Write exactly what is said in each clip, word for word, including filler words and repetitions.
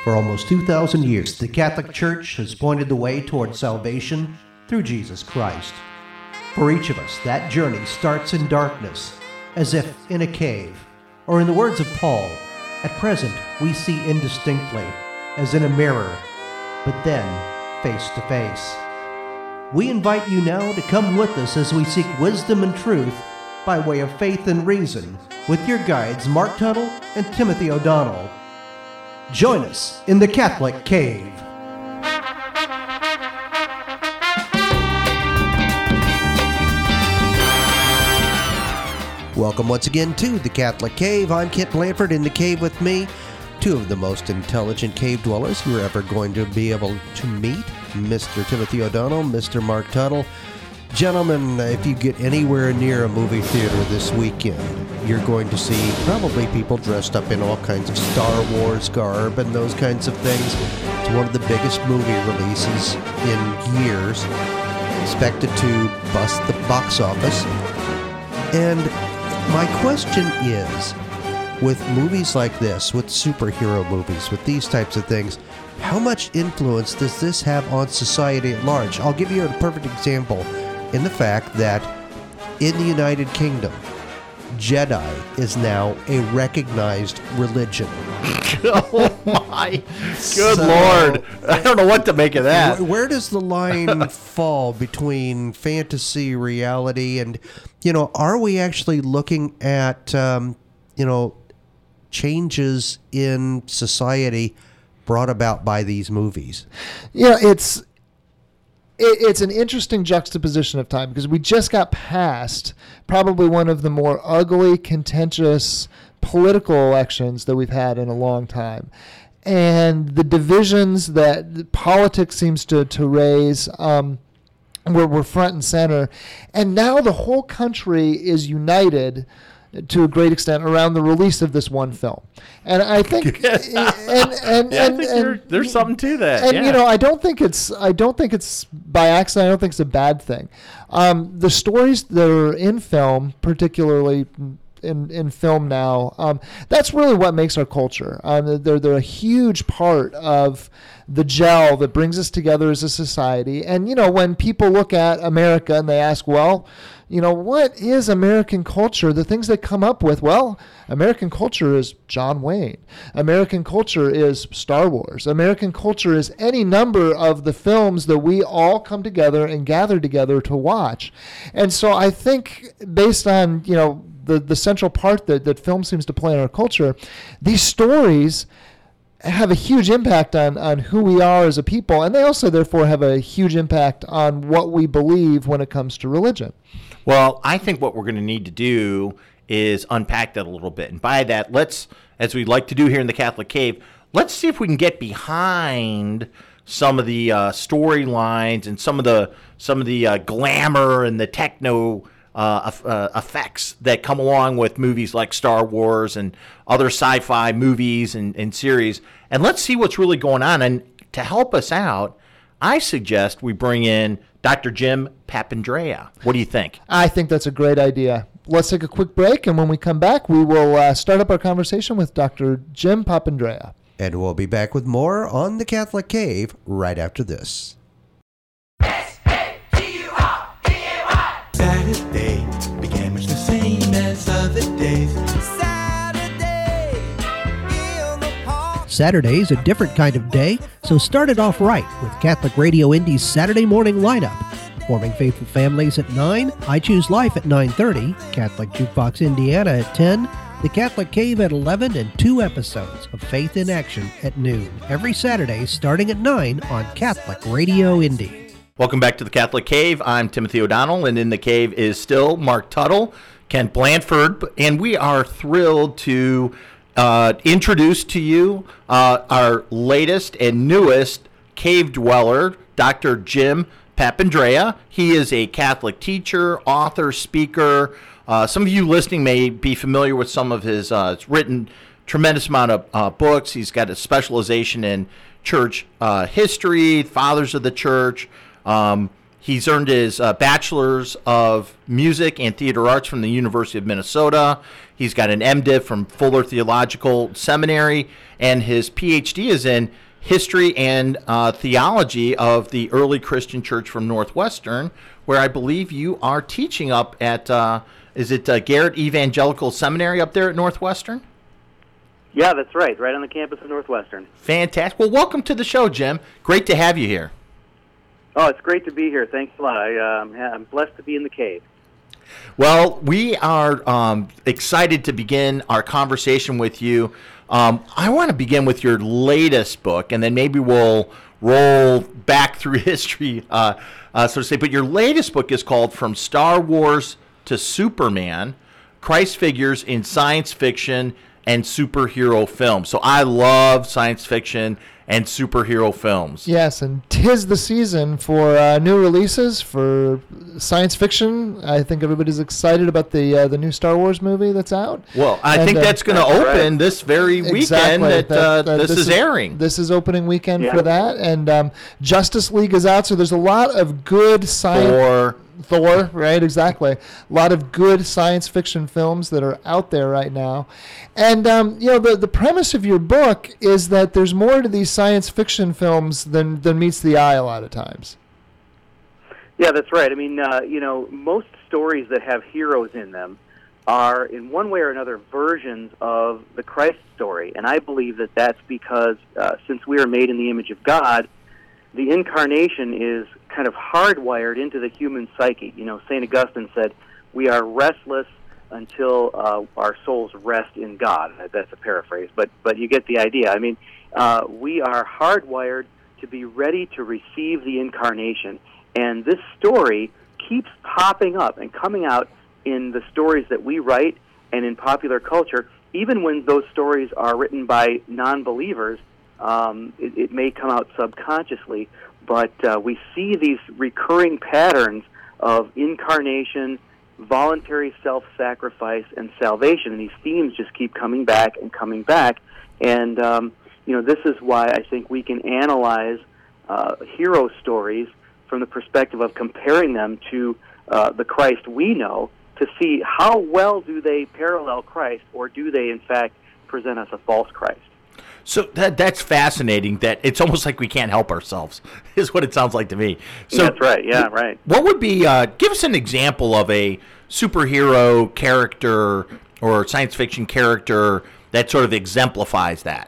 For almost two thousand years, the Catholic Church has pointed the way toward salvation through Jesus Christ. For each of us, that journey starts in darkness, as if in a cave, or in the words of Paul, at present we see indistinctly, as in a mirror, but then face to face. We invite you now to come with us as we seek wisdom and truth by way of faith and reason with your guides Mark Tuttle and Timothy O'Donnell. Join us in the Catholic Cave. Welcome once again to the Catholic Cave. I'm Kent Blanford. In the cave with me, two of the most intelligent cave dwellers you're ever going to be able to meet, Mister Timothy O'Donnell, Mister Mark Tuttle. Gentlemen, if you get anywhere near a movie theater this weekend, you're going to see probably people dressed up in all kinds of Star Wars garb and those kinds of things. It's one of the biggest movie releases in years, expected to bust the box office. And my question is, with movies like this, with superhero movies, with these types of things, how much influence does this have on society at large? I'll give you a perfect example in the fact that in the United Kingdom, Jedi is now a recognized religion. Oh my good So, Lord. I don't know what to make of that. Where, where does the line fall between fantasy, reality, and, you know, are we actually looking at, um, you know, changes in society brought about by these movies? Yeah, it's it, it's an interesting juxtaposition of time because we just got past probably one of the more ugly, contentious political elections that we've had in a long time. And the divisions that politics seems to, to raise um, were, were front and center. And now the whole country is united to a great extent around the release of this one film. And I think and and and, Yeah, I and, think and there- there's something to that. And yeah. you know, I don't think it's I don't think it's by accident. I don't think it's a bad thing. Um, the stories that are in film, particularly in, in film now, um, that's really what makes our culture. Um, they're they're a huge part of the gel that brings us together as a society. And you know, when people look at America and they ask, well, you know, what is American culture? The things they come up with, well, American culture is John Wayne. American culture is Star Wars. American culture is any number of the films that we all come together and gather together to watch. And so I think based on, you know, the, the central part that, that film seems to play in our culture, these stories have a huge impact on, on who we are as a people, and they also therefore have a huge impact on what we believe when it comes to religion. Well, I think what we're going to need to do is unpack that a little bit. And by that, let's, as we like to do here in the Catholic Cave, let's see if we can get behind some of the uh, storylines and some of the some of the uh, glamour and the techno uh, uh, effects that come along with movies like Star Wars and other sci-fi movies and, and series. And let's see what's really going on. And to help us out, I suggest we bring in Doctor Jim Papandrea. What do you think? I think that's a great idea. Let's take a quick break, and when we come back, we will uh, start up our conversation with Doctor Jim Papandrea. And we'll be back with more on the Catholic Cave right after this. Saturday began much the same as other days. Saturday's a different kind of day, so start it off right with Catholic Radio Indy's Saturday morning lineup. Forming Faithful Families at nine, I Choose Life at nine thirty, Catholic Jukebox Indiana at ten, The Catholic Cave at eleven, and two episodes of Faith in Action at noon, every Saturday starting at nine on Catholic Radio Indy. Welcome back to the Catholic Cave. I'm Timothy O'Donnell, and in the cave is still Mark Tuttle, Kent Blanford, and we are thrilled to uh, introduce to you uh, our latest and newest cave dweller, Doctor Jim Papandrea. He is a Catholic teacher, author, speaker. Uh, some of you listening may be familiar with some of his, uh, it's written tremendous amount of uh, books. He's got a specialization in church uh, history, fathers of the church, um, He's earned his uh, bachelor's of music and theater arts from the University of Minnesota. He's got an MDiv from Fuller Theological Seminary, and his P H D is in history and uh, theology of the early Christian church from Northwestern, where I believe you are teaching up at, uh, is it uh, Garrett Evangelical Seminary up there at Northwestern? Yeah, that's right, right on the campus of Northwestern. Fantastic. Well, welcome to the show, Jim. Great to have you here. Oh, it's great to be here. Thanks a lot. I, um, I'm blessed to be in the cave. Well, we are um, excited to begin our conversation with you. Um, I want to begin with your latest book, and then maybe we'll roll back through history, uh, uh, so to say. But your latest book is called From Star Wars to Superman, Christ Figures in Science Fiction and Superhero Films. So I love science fiction and superhero films. Yes, and 'tis the season for uh, new releases for science fiction. I think everybody's excited about the uh, the new Star Wars movie that's out. Well, I and, think uh, that's going to open right. this very weekend exactly. that, that, uh, that this, this is, is airing. This is opening weekend yeah. for that, and um, Justice League is out, so there's a lot of good science. Or Thor, right? Exactly. A lot of good science fiction films that are out there right now. And, um, you know, the, the premise of your book is that there's more to these science fiction films than, than meets the eye a lot of times. Yeah, that's right. I mean, uh, you know, most stories that have heroes in them are, in one way or another, versions of the Christ story. And I believe that that's because, uh, since we are made in the image of God, the incarnation is kind of hardwired into the human psyche. You know, Saint Augustine said, we are restless until uh, our souls rest in God. That's a paraphrase, but but you get the idea. I mean, uh, we are hardwired to be ready to receive the incarnation. And this story keeps popping up and coming out in the stories that we write and in popular culture, even when those stories are written by non-believers. Um, it, it may come out subconsciously, but uh, we see these recurring patterns of incarnation, voluntary self-sacrifice, and salvation. And these themes just keep coming back and coming back. And, um, you know, this is why I think we can analyze uh, hero stories from the perspective of comparing them to uh, the Christ we know to see how well do they parallel Christ, or do they, in fact, present us a false Christ. So that that's fascinating. That it's almost like we can't help ourselves, is what it sounds like to me. So that's right. Yeah, right. What would be? Uh, give us an example of a superhero character or science fiction character that sort of exemplifies that.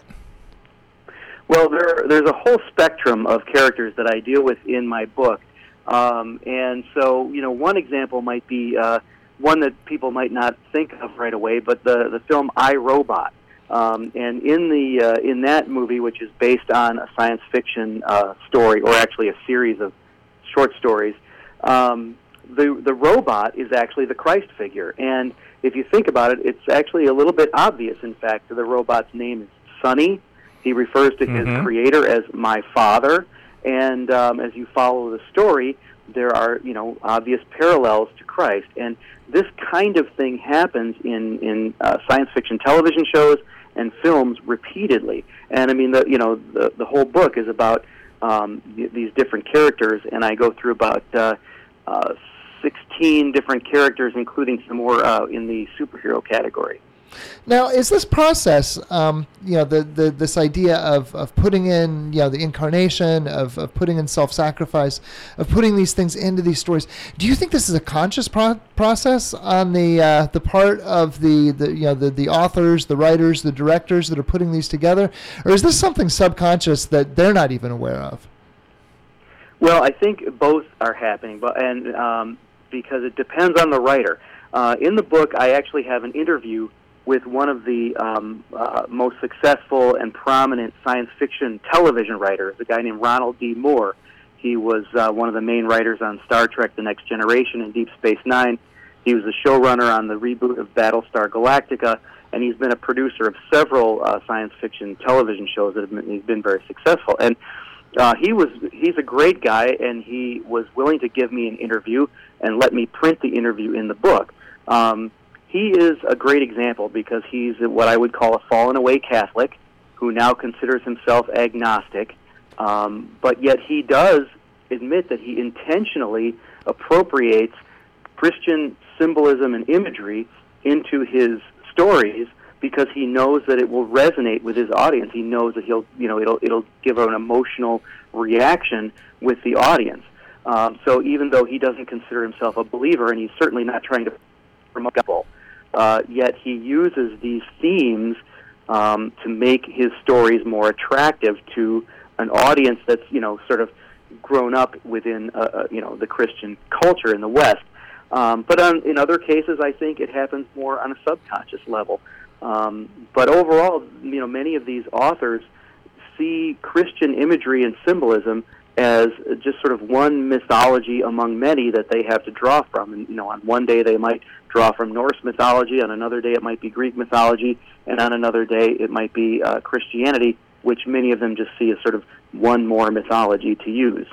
Well, there there's a whole spectrum of characters that I deal with in my book, um, and so you know, one example might be uh, one that people might not think of right away, but the the film I, Robot. Um, and in the uh, in that movie, which is based on a science fiction uh, story, or actually a series of short stories, um, the the robot is actually the Christ figure. And if you think about it, it's actually a little bit obvious. In fact, the robot's name is Sonny. He refers to his Mm-hmm. creator as my father. And um, as you follow the story, there are you know obvious parallels to Christ. And this kind of thing happens in in uh, science fiction television shows and films repeatedly. And I mean, the you know, the the whole book is about um, th- these different characters, and I go through about uh, uh, sixteen different characters, including some more uh, in the superhero category. Now, is this process, um, you know, the, the this idea of, of putting in, you know, the incarnation, of, of putting in self-sacrifice, of putting these things into these stories, do you think this is a conscious pro- process on the uh, the part of the, the you know the, the authors, the writers, the directors that are putting these together, or is this something subconscious that they're not even aware of? Well, I think both are happening, but and um, because it depends on the writer. Uh, in the book, I actually have an interview with one of the um, uh, most successful and prominent science fiction television writers, a guy named Ronald D. Moore. He was uh, one of the main writers on Star Trek The Next Generation and Deep Space Nine. He was the showrunner on the reboot of Battlestar Galactica, and he's been a producer of several uh, science fiction television shows that have been, he's been very successful. And uh, he was he's a great guy, and he was willing to give me an interview and let me print the interview in the book. Um, He is a great example because he's what I would call a fallen-away Catholic who now considers himself agnostic, um, but yet he does admit that he intentionally appropriates Christian symbolism and imagery into his stories because he knows that it will resonate with his audience. He knows that he'll, you know, it'll it'll give an emotional reaction with the audience. Um, so even though he doesn't consider himself a believer, and he's certainly not trying to promote gospel, uh, yet he uses these themes um, to make his stories more attractive to an audience that's, you know, sort of grown up within, uh, uh, you know, the Christian culture in the West. Um, but on, in other cases, I think it happens more on a subconscious level. Um, but overall, you know, many of these authors see Christian imagery and symbolism as just sort of one mythology among many that they have to draw from. And, you know, on one day they might draw from Norse mythology, on another day it might be Greek mythology, and on another day it might be uh, Christianity, which many of them just see as sort of one more mythology to use.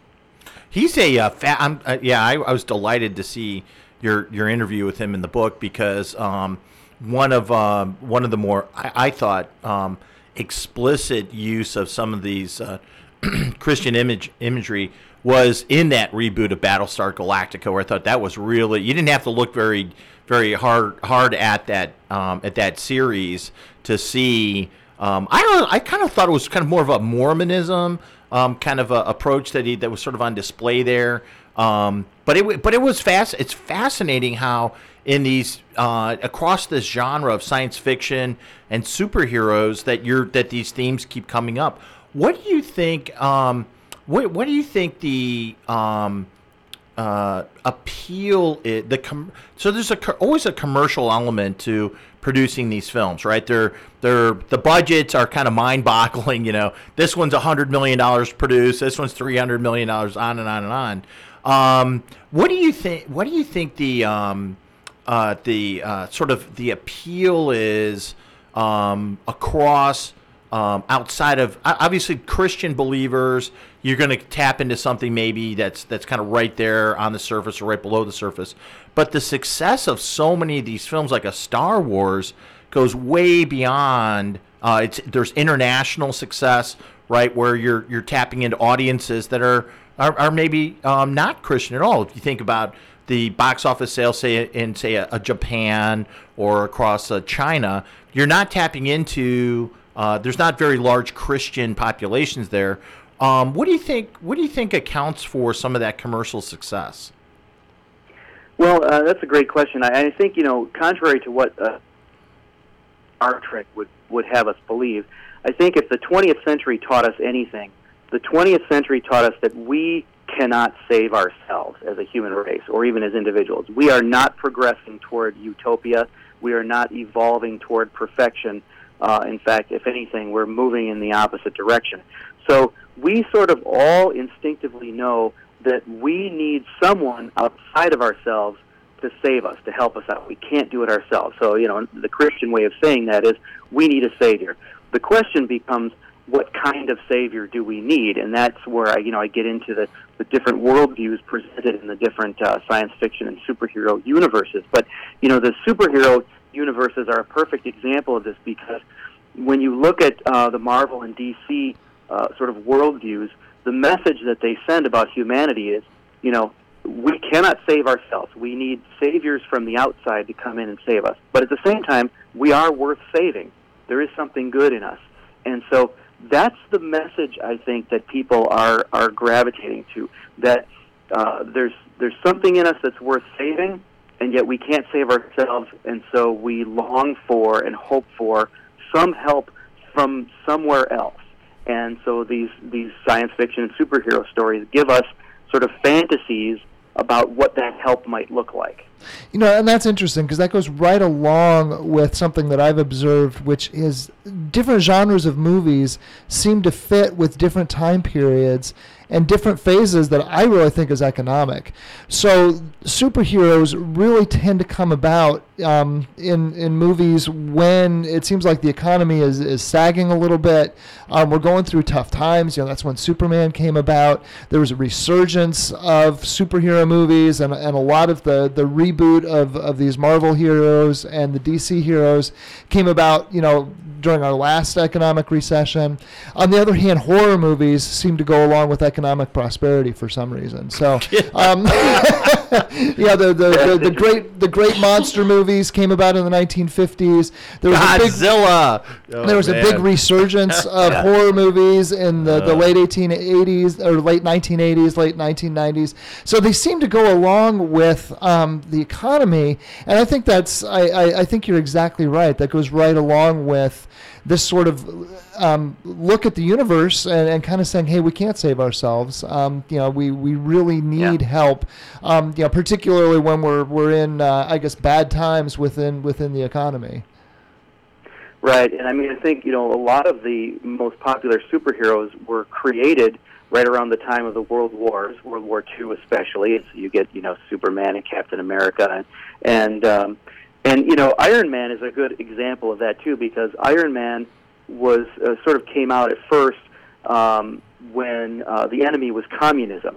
He's a uh, fa- I'm, uh, yeah. I, I was delighted to see your your interview with him in the book because um, one of um, one of the more I, I thought um, explicit use of some of these uh, Christian image imagery was in that reboot of Battlestar Galactica, where I thought that was really, you didn't have to look very very hard hard at that um, at that series to see. Um, I don't. I kind of thought it was kind of more of a Mormonism um, kind of a approach that he that was sort of on display there. Um, but it but it was fast. It's fascinating how in these uh, across this genre of science fiction and superheroes that you're that these themes keep coming up. What do you think? Um, what What do you think the um, uh, appeal is? The com- so there's a always a commercial element to producing these films, right? They're they're the budgets are kind of mind-boggling. You know, this one's a hundred million dollars produced. This one's three hundred million dollars. On and on and on. Um, what do you think? What do you think the um, uh, the uh, sort of the appeal is um, across um, outside of obviously Christian believers? You're going to tap into something maybe that's that's kind of right there on the surface or right below the surface. But the success of so many of these films, like a Star Wars, goes way beyond. Uh, it's there's international success, right, where you're you're tapping into audiences that are are, are maybe um, not Christian at all. If you think about the box office sales, say in say a, a Japan or across uh, China, you're not tapping into. Uh, there's not very large Christian populations there. Um, what do you think? What do you think accounts for some of that commercial success? Well, uh, that's a great question. I, I think, you know, contrary to what uh, Star Trek would, would have us believe, I think if the twentieth century taught us anything, the twentieth century taught us that we cannot save ourselves as a human race or even as individuals. We are not progressing toward utopia. We are not evolving toward perfection. Uh, in fact, if anything, we're moving in the opposite direction. So we sort of all instinctively know that we need someone outside of ourselves to save us, to help us out. We can't do it ourselves. So, you know, the Christian way of saying that is we need a Savior. The question becomes, what kind of Savior do we need? And that's where I, you know, I get into the, the different worldviews presented in the different uh, science fiction and superhero universes. But, you know, the superhero universes are a perfect example of this because when you look at uh, the Marvel and D C uh, sort of worldviews, the message that they send about humanity is, you know, we cannot save ourselves. We need saviors from the outside to come in and save us. But at the same time, we are worth saving. There is something good in us. And so that's the message, I think, that people are, are gravitating to, that uh, there's there's something in us that's worth saving, and yet we can't save ourselves, and so we long for and hope for some help from somewhere else. And so these, these science fiction and superhero stories give us sort of fantasies about what that help might look like. You know, and that's interesting because that goes right along with something that I've observed, which is different genres of movies seem to fit with different time periods and different phases that I really think is economic. So superheroes really tend to come about um, in in movies when it seems like the economy is, is sagging a little bit. Um, we're going through tough times. You know, that's when Superman came about. There was a resurgence of superhero movies, and and a lot of the the reboot of of these Marvel heroes and the D C heroes came about. You know, during our last economic recession. On the other hand, horror movies seem to go along with economic prosperity for some reason. So, um, yeah, the the, the the great the great monster movies came about in the nineteen fifties. There was Godzilla. A big, oh, there was man. a big resurgence of yeah. horror movies in the, the Uh. late eighteen eighties or late nineteen eighties, late nineteen nineties. So they seem to go along with um, the economy, and I think that's I, I, I think you're exactly right. That goes right along with this sort of um, look at the universe and, and kind of saying, hey, we can't save ourselves. Um, you know, we, we really need Yeah. help. Um, you know, particularly when we're we're in uh, I guess bad times within within the economy. Right, and I mean, I think, you know, a lot of the most popular superheroes were created right around the time of the World Wars, World War Two especially. So you get, you know, Superman and Captain America, and and, um, and you know, Iron Man is a good example of that too, because Iron Man was uh, sort of came out at first um, when uh, the enemy was communism.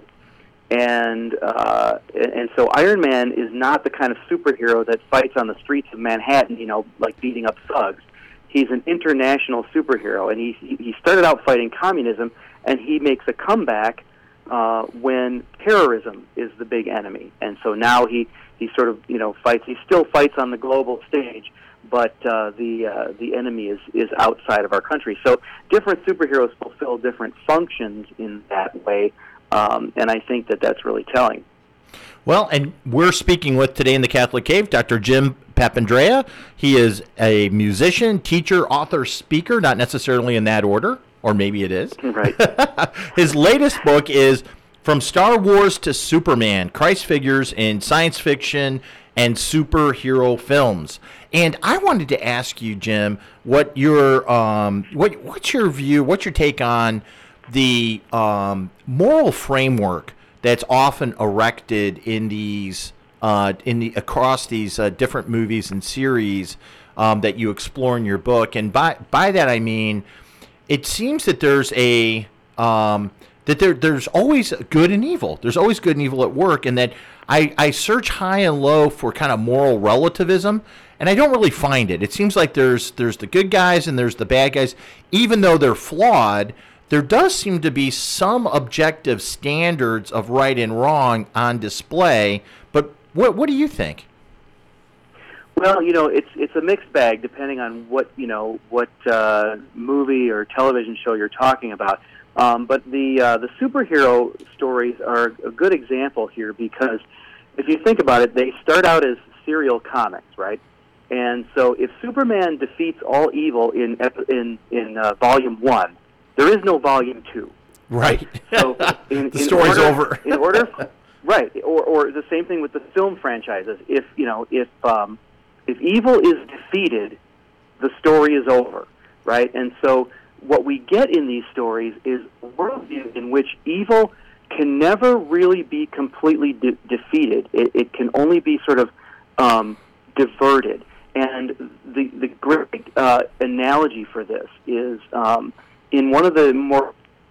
And uh, and so Iron Man is not the kind of superhero that fights on the streets of Manhattan, you know, like beating up thugs. He's an international superhero, and he he started out fighting communism, and he makes a comeback uh, when terrorism is the big enemy. And so now he, he sort of, you know, fights. He still fights on the global stage, but uh, the uh, the enemy is, is outside of our country. So different superheroes fulfill different functions in that way, um, and I think that that's really telling. Well, and we're speaking with today in the Catholic Cave, Doctor Jim Papandrea. He is a musician, teacher, author, speaker, not necessarily in that order, or maybe it is. Right. His latest book is From Star Wars to Superman, Christ Figures in Science Fiction and Superhero Films. And I wanted to ask you, Jim, what your um, what what's your view, what's your take on the um, moral framework that's often erected in these uh, in the across these uh, different movies and series um, that you explore in your book? And by by that I mean, it seems that there's a um, that there there's always good and evil. There's always good and evil at work, and that I, I search high and low for kind of moral relativism, and I don't really find it. It seems like there's there's the good guys and there's the bad guys, even though they're flawed. There does seem to be some objective standards of right and wrong on display, but what what do you think? Well, you know, it's it's a mixed bag depending on what you know what uh, movie or television show you're talking about. Um, but the uh, the superhero stories are a good example here, because if you think about it, they start out as serial comics, right? And so if Superman defeats all evil in in in uh, volume one, there is no volume two. Right. So in, the in story's order, over. in order, right? Or or the same thing with the film franchises. If you know if um, if evil is defeated, the story is over, right? And so what we get in these stories is a worldview in which evil can never really be completely de- defeated. It, it can only be sort of um, diverted. And the the great uh, analogy for this is um, in one of the more,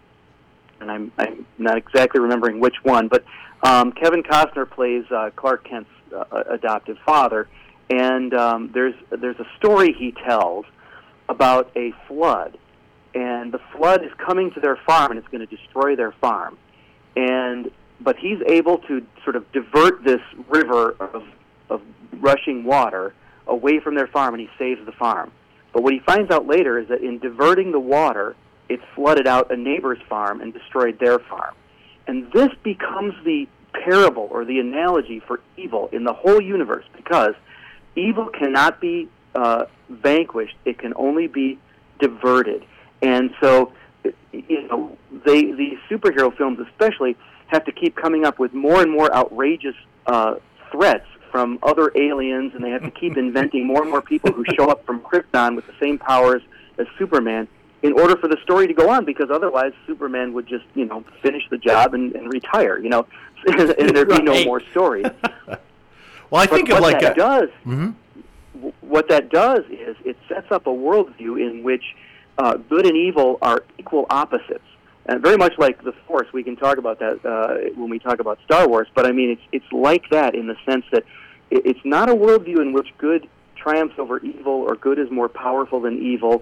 and I'm I'm not exactly remembering which one, but um, Kevin Costner plays uh, Clark Kent's uh, adoptive father, and um, there's there's a story he tells about a flood, and the flood is coming to their farm and it's going to destroy their farm, and but he's able to sort of divert this river of of rushing water away from their farm, and he saves the farm. But what he finds out later is that in diverting the water, it flooded out a neighbor's farm and destroyed their farm. And this becomes the parable or the analogy for evil in the whole universe, because evil cannot be uh, vanquished. It can only be diverted. And so, you know, they, the superhero films especially have to keep coming up with more and more outrageous uh, threats from other aliens, and they have to keep inventing more and more people who show up from Krypton with the same powers as Superman in order for the story to go on, because otherwise Superman would just, you know, finish the job and, and retire, you know, and there'd be no Right. more stories. Well, I But think what of like that a, does, Mhm. w- what that does is it sets up a worldview in which uh, good and evil are equal opposites. And very much like the Force, we can talk about that uh, when we talk about Star Wars. But I mean, it's it's like that in the sense that it's not a worldview in which good triumphs over evil or good is more powerful than evil.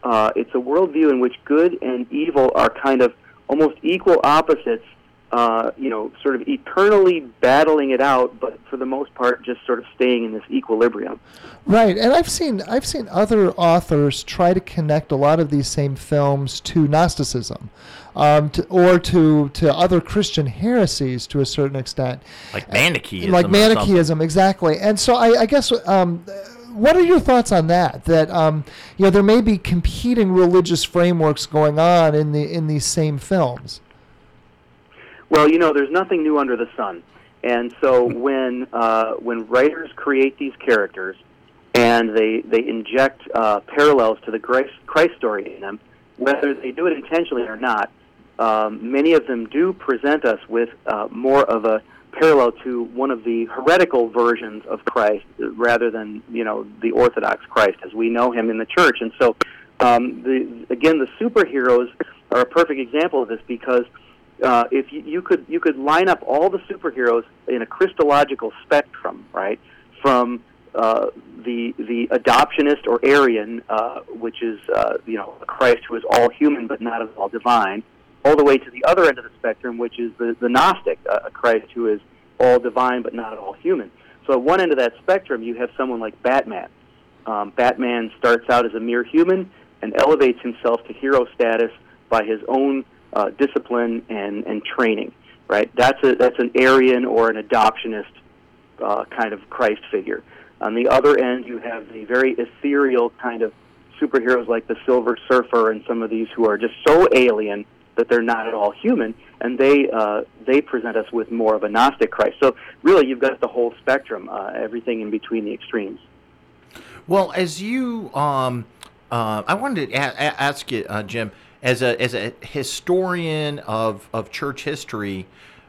uh, it's a worldview in which good and evil are kind of almost equal opposites, uh, you know, sort of eternally battling it out, but for the most part, just sort of staying in this equilibrium. Right, and I've seen I've seen other authors try to connect a lot of these same films to Gnosticism, um, to, or to to other Christian heresies to a certain extent, like Manichaeism. like Manichaeism, exactly. And so I, I guess. Um, What are your thoughts on that? That um, you know, there may be competing religious frameworks going on in the in these same films. Well, you know, there's nothing new under the sun, and so when uh, when writers create these characters and they they inject uh, parallels to the Christ, Christ story in them, whether they do it intentionally or not, um, many of them do present us with uh, more of a parallel to one of the heretical versions of Christ rather than, you know, the Orthodox Christ as we know him in the church. And so, um, the, again, the superheroes are a perfect example of this because uh, if you, you could you could line up all the superheroes in a Christological spectrum, right, from uh, the the adoptionist or Arian, uh, which is uh, you know, a Christ who is all human but not at all divine, all the way to the other end of the spectrum, which is the, the Gnostic, uh, a Christ who is all divine but not at all human. So at one end of that spectrum, you have someone like Batman. Um, Batman starts out as a mere human and elevates himself to hero status by his own uh, discipline and, and training. Right? That's a that's an Arian or an adoptionist uh, kind of Christ figure. On the other end, you have the very ethereal kind of superheroes like the Silver Surfer and some of these who are just so alien that they're not at all human, and they uh, they present us with more of a Gnostic Christ. So really, you've got the whole spectrum, uh, everything in between the extremes. Well, as you, um, uh, I wanted to a- a- ask you, uh, Jim, as a as a historian of, of church history,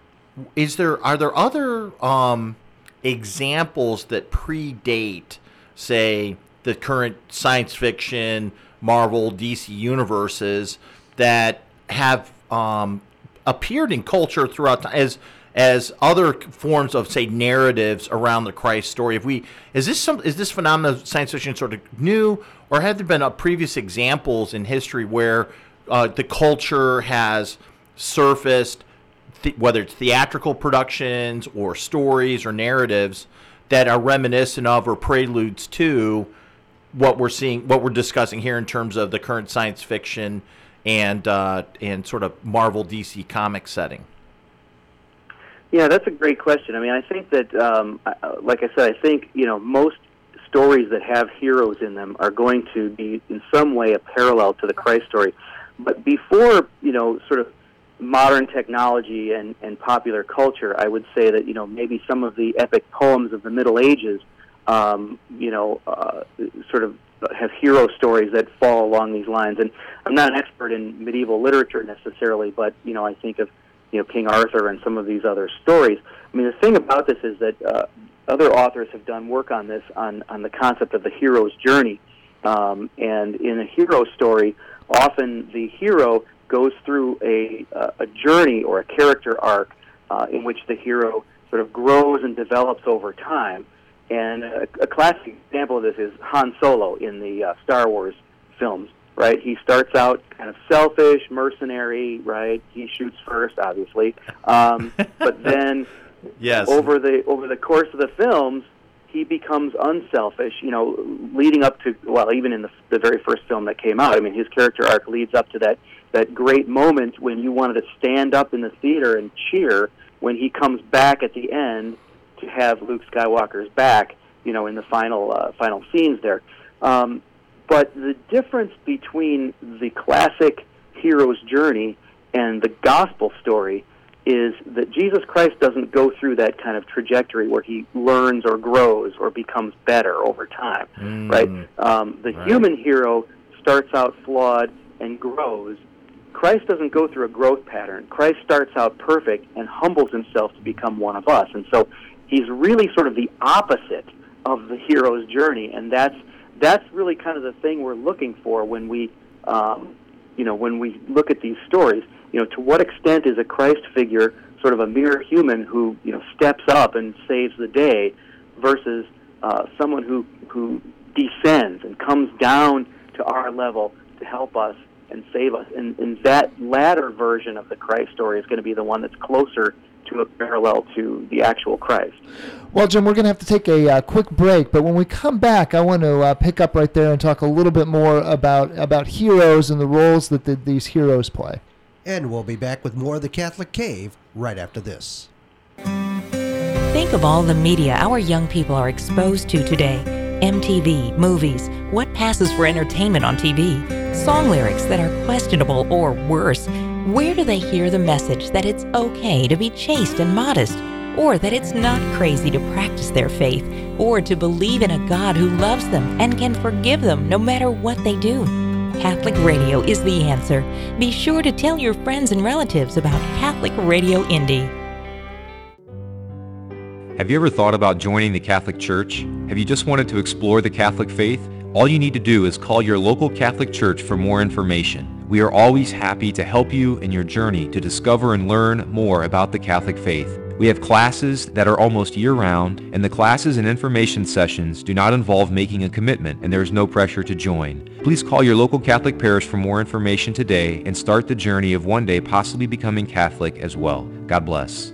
is there are there other um, examples that predate, say, the current science fiction, Marvel, D C universes that have um, appeared in culture throughout time as as other forms of, say, narratives around the Christ story? If we is this some is this phenomenon of science fiction sort of new, or have there been uh, previous examples in history where uh, the culture has surfaced, th- whether it's theatrical productions or stories or narratives that are reminiscent of or preludes to what we're seeing, what we're discussing here in terms of the current science fiction and uh, and sort of Marvel D C comic setting? Yeah, that's a great question. I mean, I think that, um, like I said, I think, you know, most stories that have heroes in them are going to be in some way a parallel to the Christ story. But before, you know, sort of modern technology and, and popular culture, I would say that, you know, maybe some of the epic poems of the Middle Ages, um, you know, uh, sort of have hero stories that fall along these lines. And I'm not an expert in medieval literature necessarily, but, you know, I think of, you know, King Arthur and some of these other stories. I mean, the thing about this is that uh, other authors have done work on this, on, on the concept of the hero's journey. Um, and in a hero story, often the hero goes through a, uh, a journey or a character arc uh, in which the hero sort of grows and develops over time. And a, a classic example of this is Han Solo in the uh, Star Wars films, right? He starts out kind of selfish, mercenary, right? He shoots first, obviously. Um, but then yes. over the over the course of the films, he becomes unselfish, you know, leading up to, well, even in the, the very first film that came out, I mean, his character arc leads up to that, that great moment when you wanted to stand up in the theater and cheer when he comes back at the end to have Luke Skywalker's back, you know, in the final uh, final scenes there. Um, but the difference between the classic hero's journey and the gospel story is that Jesus Christ doesn't go through that kind of trajectory where he learns or grows or becomes better over time, mm, right? Um, the right. human hero starts out flawed and grows. Christ doesn't go through a growth pattern. Christ starts out perfect and humbles himself to become one of us. And so he's really sort of the opposite of the hero's journey, and that's that's really kind of the thing we're looking for when we, um, you know, when we look at these stories. You know, to what extent is a Christ figure sort of a mere human who, you know, steps up and saves the day, versus uh, someone who who descends and comes down to our level to help us and save us. And, and that latter version of the Christ story is going to be the one that's closer to a parallel to the actual Christ. Well, Jim, we're going to have to take a uh, quick break, but when we come back, I want to uh, pick up right there and talk a little bit more about, about heroes and the roles that the, these heroes play. And we'll be back with more of the Catholic Cave right after this. Think of all the media our young people are exposed to today. M T V, movies, what passes for entertainment on T V, song lyrics that are questionable or worse. Where do they hear the message that it's okay to be chaste and modest, or that it's not crazy to practice their faith, or to believe in a God who loves them and can forgive them no matter what they do? Catholic Radio is the answer. Be sure to tell your friends and relatives about Catholic Radio Indy. Have you ever thought about joining the Catholic Church? Have you just wanted to explore the Catholic faith? All you need to do is call your local Catholic Church for more information. We are always happy to help you in your journey to discover and learn more about the Catholic faith. We have classes that are almost year-round, and the classes and information sessions do not involve making a commitment, and there is no pressure to join. Please call your local Catholic parish for more information today and start the journey of one day possibly becoming Catholic as well. God bless.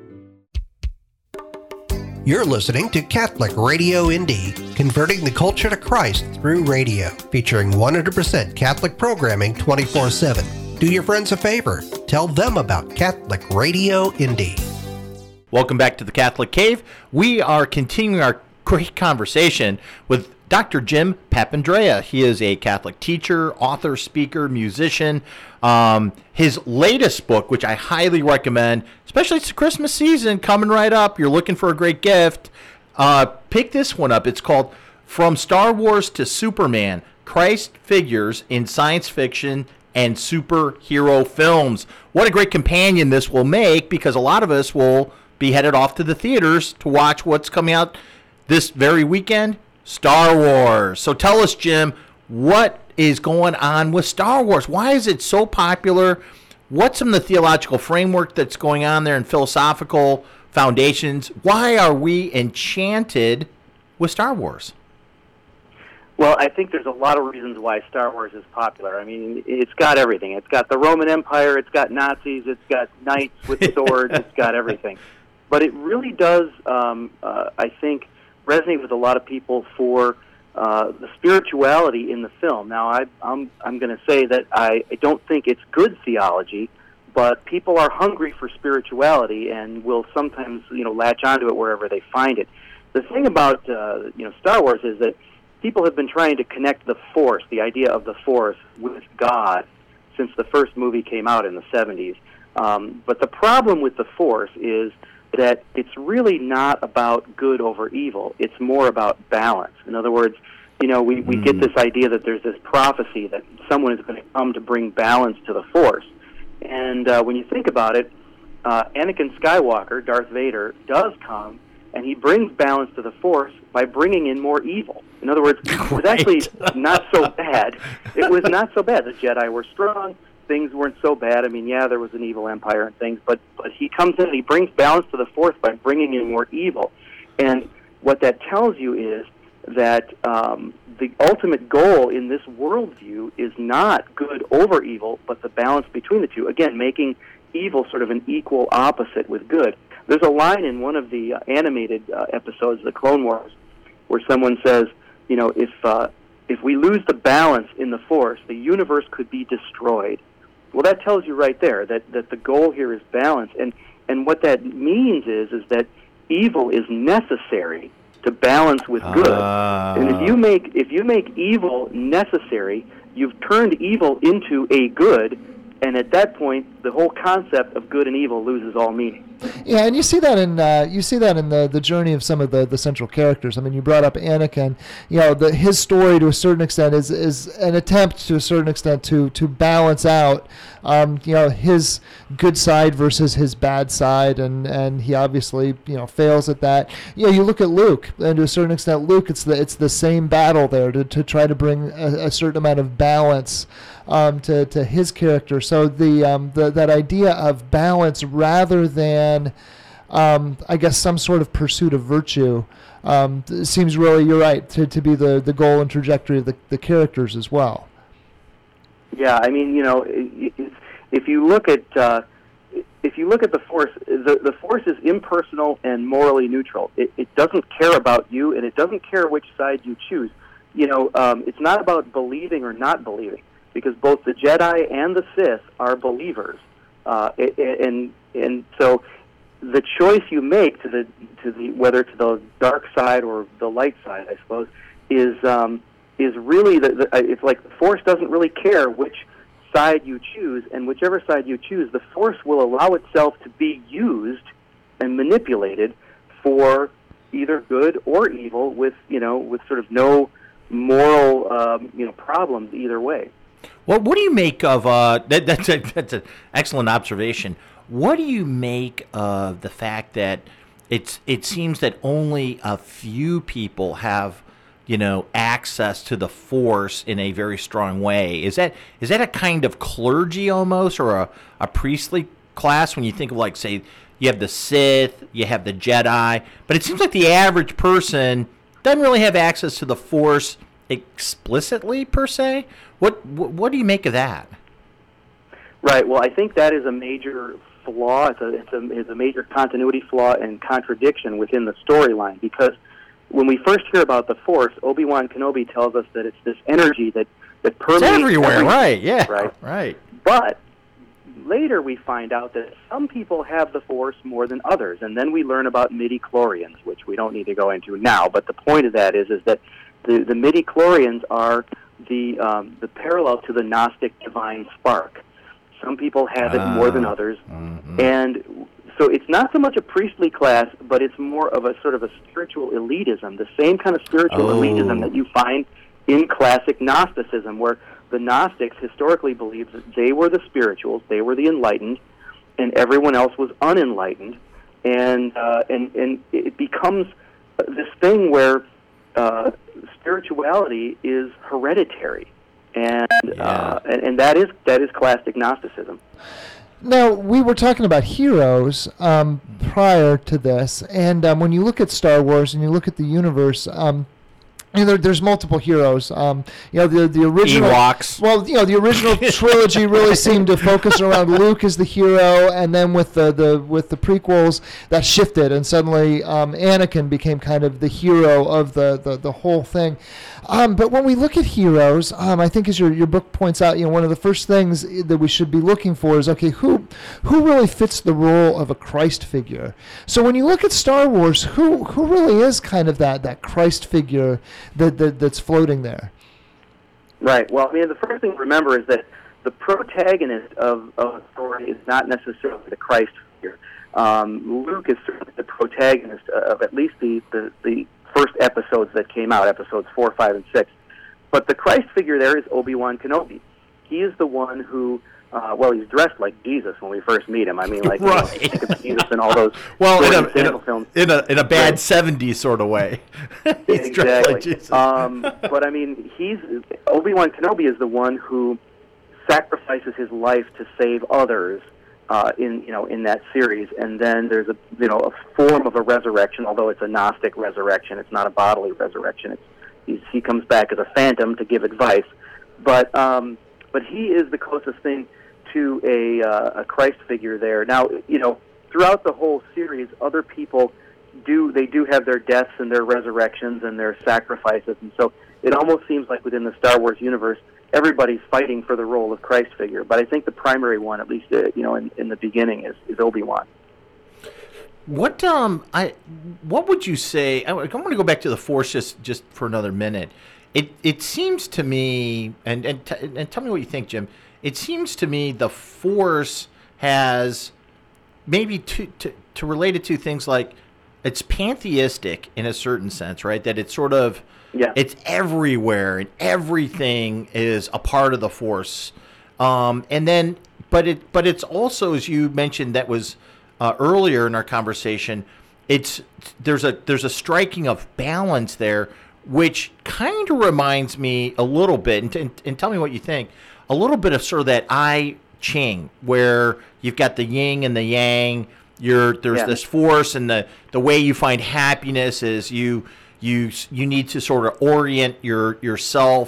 You're listening to Catholic Radio Indy, converting the culture to Christ through radio, featuring one hundred percent Catholic programming twenty-four seven. Do your friends a favor. Tell them about Catholic Radio Indy. Welcome back to the Catholic Cave. We are continuing our great conversation with Doctor Jim Papandrea. He is a Catholic teacher, author, speaker, musician. Um, his latest book, which I highly recommend, especially it's the Christmas season coming right up, you're looking for a great gift, uh, pick this one up. It's called From Star Wars to Superman, Christ Figures in Science Fiction and Superhero Films. What a great companion this will make, because a lot of us will be headed off to the theaters to watch what's coming out this very weekend, Star Wars. So tell us, Jim, what is going on with Star Wars? Why is it so popular? What's some of the theological framework that's going on there and philosophical foundations? Why are we enchanted with Star Wars? Well, I think there's a lot of reasons why Star Wars is popular. I mean, it's got everything. It's got the Roman Empire, it's got Nazis, it's got knights with swords, it's got everything. But it really does, um, uh, I think, resonate with a lot of people for uh, the spirituality in the film. Now, I, I'm I'm going to say that I, I don't think it's good theology, but people are hungry for spirituality and will sometimes, you know, latch onto it wherever they find it. The thing about uh, you know Star Wars is that people have been trying to connect the Force, the idea of the Force, with God since the first movie came out in the seventies. Um, but the problem with the Force is that it's really not about good over evil. It's more about balance. In other words, you know, we, we mm. get this idea that there's this prophecy that someone is going to come to bring balance to the Force. And uh, when you think about it, uh, Anakin Skywalker, Darth Vader, does come, and he brings balance to the Force by bringing in more evil. In other words, it was actually not so bad. It was not so bad. The Jedi were strong. Things weren't so bad. I mean, yeah, there was an evil empire and things, but but he comes in and he brings balance to the Force by bringing in more evil. And what that tells you is that um, the ultimate goal in this worldview is not good over evil, but the balance between the two. Again, making evil sort of an equal opposite with good. There's a line in one of the uh, animated uh, episodes of the Clone Wars where someone says, you know, if uh, if we lose the balance in the Force, the universe could be destroyed. Well, that tells you right there that, that the goal here is balance. And, and what that means is is that evil is necessary to balance with good. Uh. And if you make if you make evil necessary, you've turned evil into a good, and at that point, the whole concept of good and evil loses all meaning. Yeah, and you see that in uh, you see that in the, the journey of some of the, the central characters. I mean, you brought up Anakin. You know, the, his story to a certain extent is is an attempt to a certain extent to to balance out, um, you know, his good side versus his bad side, and, and he obviously you know fails at that. You know, you look at Luke, and to a certain extent, Luke, it's the it's the same battle there to, to try to bring a, a certain amount of balance um, to to his character. So the um the that idea of balance rather than Um, I guess some sort of pursuit of virtue um, seems really, you're right, to, to be the, the goal and trajectory of the, the characters as well. Yeah, I mean, you know, it, it, if you look at uh, if you look at the Force, the the Force is impersonal and morally neutral. It, it doesn't care about you, and it doesn't care which side you choose. You know, um, it's not about believing or not believing, because both the Jedi and the Sith are believers, uh, and and so the choice you make to the to the whether to the dark side or the light side, I suppose, is um, is really the, the it's like the Force doesn't really care which side you choose, and whichever side you choose, the Force will allow itself to be used and manipulated for either good or evil, with you know with sort of no moral um, you know problems either way. Well, what do you make of uh, that? That's a, that's an excellent observation. What do you make of the fact that it's it seems that only a few people have, you know, access to the Force in a very strong way? Is that is that a kind of clergy almost, or a, a priestly class when you think of, like, say, you have the Sith, you have the Jedi, but it seems like the average person doesn't really have access to the Force explicitly per se. What what, what do you make of that? Right. Well, I think that is a major flaw. It's a it's a, it's a major continuity flaw and contradiction within the storyline, because when we first hear about the Force, Obi-Wan Kenobi tells us that it's this energy that, that permeates it's everywhere, everything. right? Yeah, right. Right. But later we find out that some people have the Force more than others, and then we learn about midi-chlorians, which we don't need to go into now. But the point of that is is that the, the midi-chlorians are the um, the parallel to the Gnostic divine spark. Some people have it Ah, more than others, mhm. and so it's not so much a priestly class, but it's more of a sort of a spiritual elitism, the same kind of spiritual Oh. elitism that you find in classic Gnosticism, where the Gnostics historically believed that they were the spirituals, they were the enlightened, and everyone else was unenlightened, and uh, and and it becomes this thing where uh, spirituality is hereditary, and, Yeah. uh, and and that is that is classic Gnosticism. Now, we were talking about heroes um, prior to this, and um, when you look at Star Wars and you look at the universe, um, you know, there, there's multiple heroes. Um, you know, the the original Ewoks. Well, you know, the original trilogy really seemed to focus around Luke as the hero, and then with the, the with the prequels, that shifted, and suddenly um, Anakin became kind of the hero of the the, the whole thing. Um, but when we look at heroes, um, I think as your, your book points out, you know, one of the first things that we should be looking for is, okay, who who really fits the role of a Christ figure? So when you look at Star Wars, who who really is kind of that, that Christ figure that, that that's floating there? Right. Well, I mean, the first thing to remember is that the protagonist of, of a story is not necessarily the Christ figure. Um, Luke is certainly the protagonist of at least the, the, the first episodes that came out, episodes four, five, and six. But the Christ figure there is Obi-Wan Kenobi. He is the one who, uh, well, he's dressed like Jesus when we first meet him. I mean, like, Right. you know, think of Jesus in all those Well, in Gordon a, in, Sandal a, films. in a in a bad Right. seventies sort of way. He's dressed Exactly. like Jesus. um, but I mean, he's Obi-Wan Kenobi is the one who sacrifices his life to save others uh, in you know in that series. And then there's a you know a form of a resurrection, although it's a Gnostic resurrection. It's not a bodily resurrection. It's he's, he comes back as a phantom to give advice. But um, but he is the closest thing to a uh, a Christ figure there. Now you know throughout the whole series, other people do they do have their deaths and their resurrections and their sacrifices, and so it almost seems like within the Star Wars universe, everybody's fighting for the role of Christ figure. But I think the primary one, at least uh, you know, in, in the beginning, is, is Obi-Wan. What um I what would you say? I, I'm going to go back to the Force just, just for another minute. It it seems to me, and and t- and tell me what you think, Jim. It seems to me the Force has maybe to to, to relate it to things like it's pantheistic in a certain sense, right? That it's sort of Yeah. it's everywhere and everything is a part of the Force. Um, and then, but it but it's also, as you mentioned, that was. Uh, earlier in our conversation, it's there's a there's a striking of balance there, which kind of reminds me a little bit, and, and, and tell me what you think, a little bit of sort of that I Ching, where you've got the yin and the yang. You're there's Yeah. this force, and the the way you find happiness is you you you need to sort of orient your yourself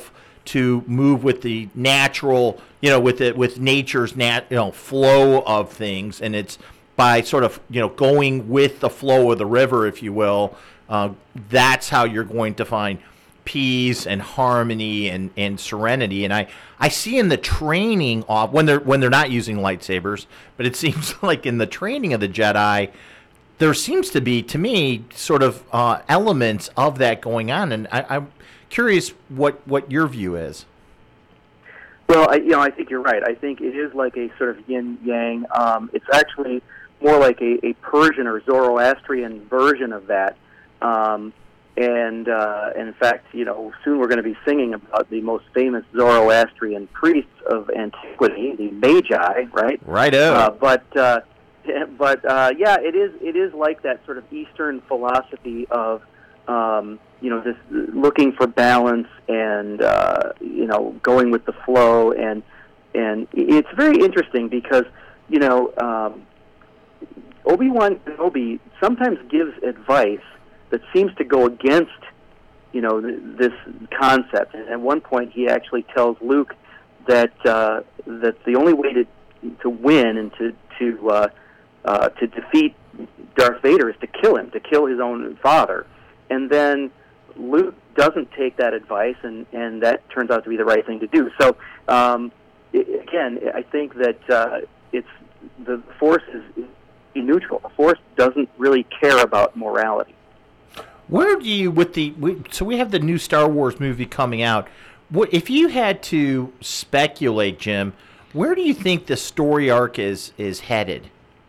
to move with the natural, you know, with it with nature's nat, you know, flow of things, and it's by sort of, you know, going with the flow of the river, if you will. Uh, that's how you're going to find peace and harmony and, and serenity. And I, I see in the training of when they're when they're not using lightsabers, but it seems like in the training of the Jedi, there seems to be, to me, sort of uh, elements of that going on. And I, I'm curious what, what your view is. Well, I, you know, I think you're right. I think it is like a sort of yin-yang. Um, it's actually more like a, a Persian or Zoroastrian version of that. Um, and, uh, and in fact, you know, soon we're going to be singing about the most famous Zoroastrian priests of antiquity, the Magi, right? Right. Uh, but uh, but uh, yeah, it is it is like that sort of Eastern philosophy of um, you know, this looking for balance and uh, you know, going with the flow, and and it's very interesting because you know um, Obi-Wan Kenobi sometimes gives advice that seems to go against, you know, th- this concept. And at one point, he actually tells Luke that uh, that the only way to to win and to to uh, uh, to defeat Darth Vader is to kill him, to kill his own father. And then Luke doesn't take that advice, and, and that turns out to be the right thing to do. So um, it, again, I think that uh, it's the Force is, is neutral. The Force doesn't really care about morality. Where do you, with the, we, so we have the new Star Wars movie coming out. What, if you had to speculate, Jim, where do you think the story arc is, is headed?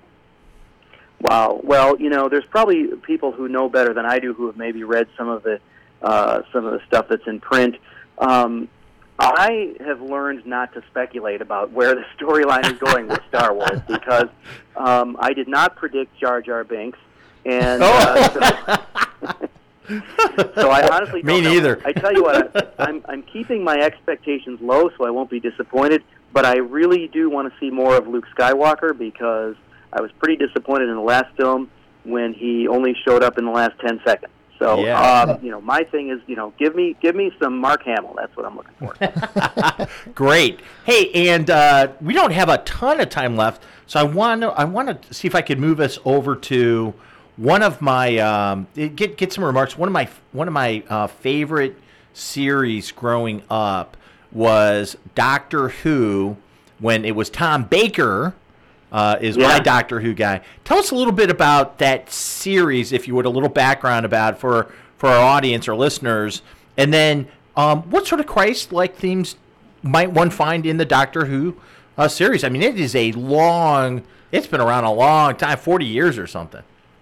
Wow. Well, you know, there's probably people who know better than I do who have maybe read some of the uh, some of the stuff that's in print. Um, I have learned not to speculate about where the storyline is going with Star Wars because um, I did not predict Jar Jar Binks. And uh, so, so I honestly don't Me know. neither. I tell you what, I, I'm I'm keeping my expectations low so I won't be disappointed. But I really do want to see more of Luke Skywalker because I was pretty disappointed in the last film when he only showed up in the last ten seconds. So Yeah. um, you know, my thing is, you know, give me give me some Mark Hamill. That's what I'm looking for. Great. Hey, and uh, we don't have a ton of time left, so I want to I want to see if I could move us over to one of my um, get get some remarks. One of my one of my uh, favorite series growing up was Doctor Who, when it was Tom Baker uh, is Yeah. my Doctor Who guy. Tell us a little bit about that series, if you would, a little background about it for for our audience or listeners, and then um, what sort of Christ-like themes might one find in the Doctor Who uh, series? I mean, it is a long. It's been around a long time, forty years or something.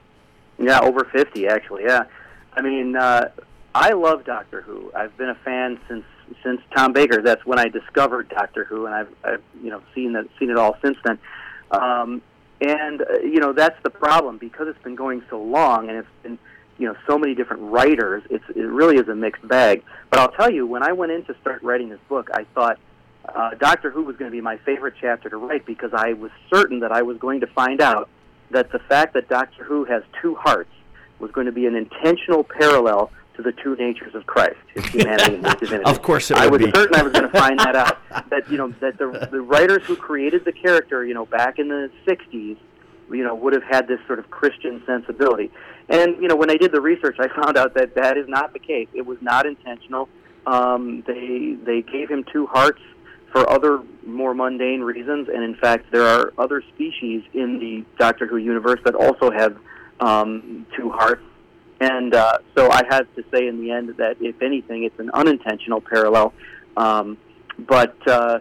Yeah, over fifty actually. Yeah, I mean, uh, I love Doctor Who. I've been a fan since since Tom Baker. That's when I discovered Doctor Who, and I've, I've you know seen that seen it all since then. Um, and uh, you know that's the problem because it's been going so long, and it's been you know so many different writers. It's it really is a mixed bag. But I'll tell you, when I went in to start writing this book, I thought uh, Doctor Who was going to be my favorite chapter to write because I was certain that I was going to find out that the fact that Doctor Who has two hearts was going to be an intentional parallel to the two natures of Christ, his humanity and his divinity. Of course it I would was be. certain I was going to find that out. That you know that the the writers who created the character, you know, back in the sixties, you know, would have had this sort of Christian sensibility. And you know, when I did the research, I found out that that is not the case. It was not intentional. Um, they they gave him two hearts for other more mundane reasons, and in fact, there are other species in the Doctor Who universe that also have um, two hearts. And uh, so I had to say in the end that, if anything, it's an unintentional parallel. Um, but uh,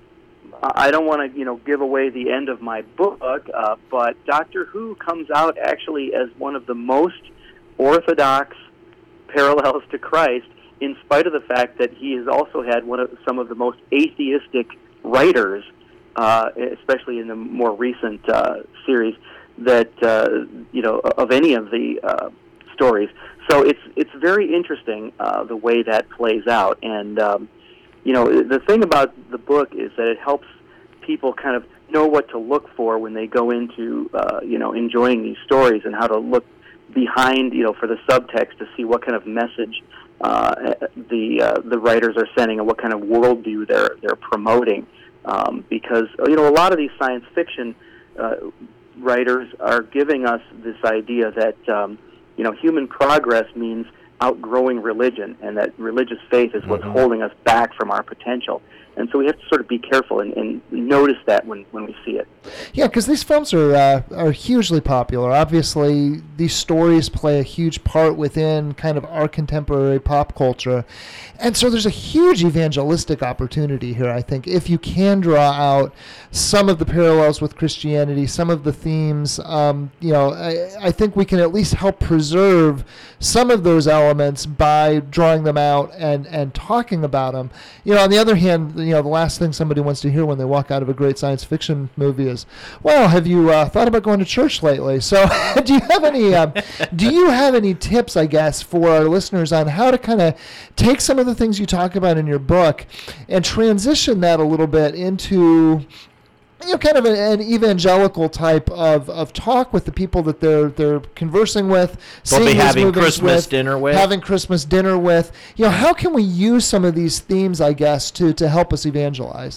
I don't want to, you know, give away the end of my book, uh, but Doctor Who comes out actually as one of the most orthodox parallels to Christ, in spite of the fact that he has also had one of some of the most atheistic writers, uh, especially in the more recent uh, series, that uh, you know of any of the uh, stories. So it's it's very interesting uh, the way that plays out, and um, you know the thing about the book is that it helps people kind of know what to look for when they go into uh, you know enjoying these stories and how to look behind, you know, for the subtext to see what kind of message uh, the uh, the writers are sending and what kind of worldview they're they're promoting. Um, because you know, a lot of these science fiction uh, writers are giving us this idea that um, you know, human progress means outgrowing religion, and that religious faith is what's mm-hmm. holding us back from our potential. And so we have to sort of be careful and, and notice that when, when we see it. Yeah, because these films are uh, are hugely popular. Obviously, these stories play a huge part within kind of our contemporary pop culture. And so there's a huge evangelistic opportunity here, I think, if you can draw out some of the parallels with Christianity, some of the themes. Um, you know, I, I think we can at least help preserve some of those elements by drawing them out and, and talking about them. You know, on the other hand, you know, the last thing somebody wants to hear when they walk out of a great science fiction movie is, "Well, have you uh, thought about going to church lately?" So, do you have any um, do you have any tips, I guess, for our listeners on how to kind of take some of the things you talk about in your book and transition that a little bit into, you know, kind of an, an evangelical type of, of talk with the people that they're they're conversing with, They'll seeing be these having movies Christmas with, dinner with. having Christmas dinner with. You know, how can we use some of these themes, I guess, to, to help us evangelize?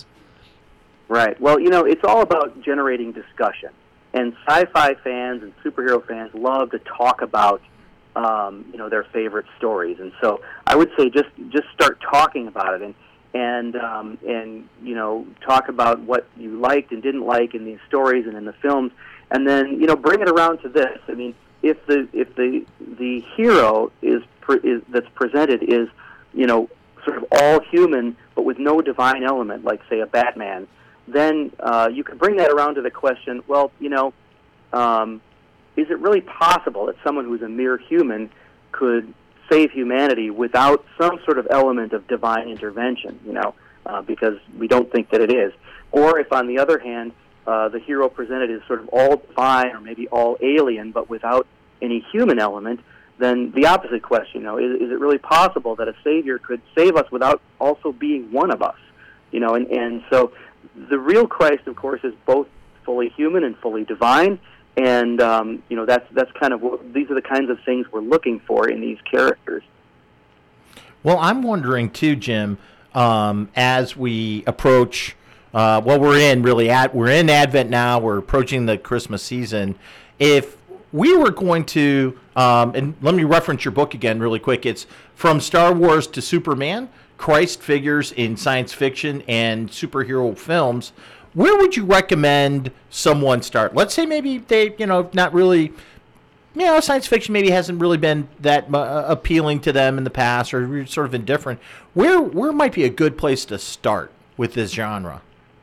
Right. Well, you know, it's all about generating discussion. And sci-fi fans and superhero fans love to talk about, um, you know, their favorite stories. And so I would say just just start talking about it and and um, and you know, talk about what you liked and didn't like in these stories and in the films, and then, you know, bring it around to this. I mean, if the if the the hero is, pre- is that's presented is, you know, sort of all human but with no divine element, like say a Batman, then uh, you can bring that around to the question, well, you know, um, is it really possible that someone who's a mere human could save humanity without some sort of element of divine intervention, you know, uh, because we don't think that it is. Or if, on the other hand, uh, the hero presented is sort of all divine or maybe all alien but without any human element, then the opposite question, you know, is, is it really possible that a savior could save us without also being one of us? You know, and, and so the real Christ, of course, is both fully human and fully divine, and um, you know, that's that's kind of what, these are the kinds of things we're looking for in these characters. Well, I'm wondering too, Jim, um, as we approach, uh, well, we're in really at we're in Advent now. We're approaching the Christmas season. If we were going to, um, and let me reference your book again really quick. It's From Star Wars to Superman: Christ Figures in Science Fiction and Superhero Films. Where would you recommend someone start? Let's say maybe they, you know, not really, you know, science fiction maybe hasn't really been that uh, appealing to them in the past, or sort of indifferent. Where where might be a good place to start with this genre?